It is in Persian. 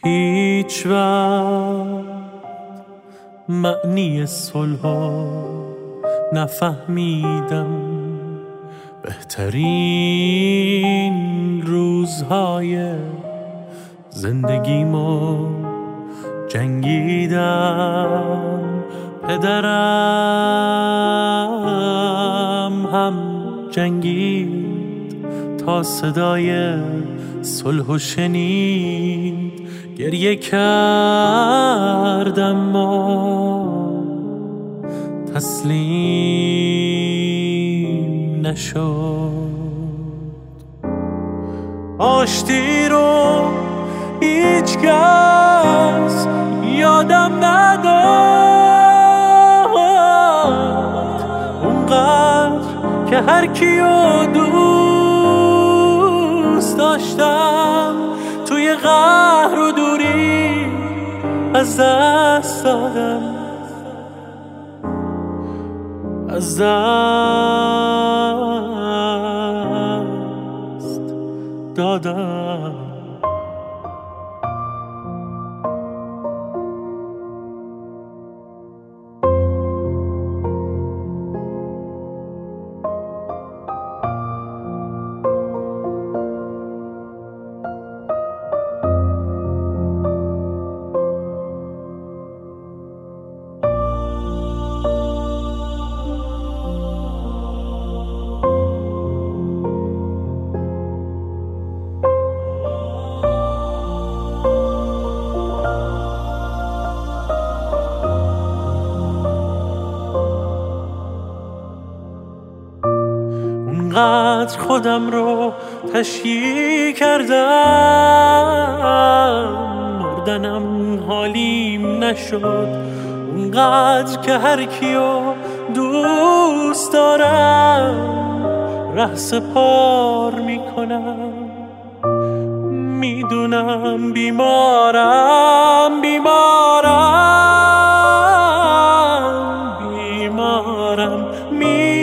هیچ وقت معنی صلحو نفهمیدم. بهترین روزهای زندگیمو جنگیدم. پدرم هم جنگید تا صدای صلحو شنید. گریه کردم ما تسلیم نشد. آشتی رو هیچ کس یادم نداد. اونقدر که هر کیو دوست داشتم توی قهر و دوری از دست دادم. از دست دادم. اونقدر خودم رو تشییع کردم مردنم حالیم نشد. اونقدر که هر کیو دوست دارم ره سپار میکنم. میدونم بیمارم بیمارم بیمارم